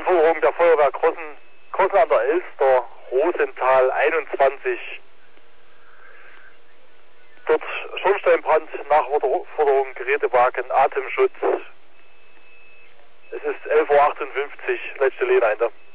Anforderung der Feuerwehr Krossen an der Elster, Rosenthal 21. Dort Schornsteinbrand, Nachforderung, Gerätewagen, Atemschutz. Es ist 11:58 Uhr, letzte Lehne.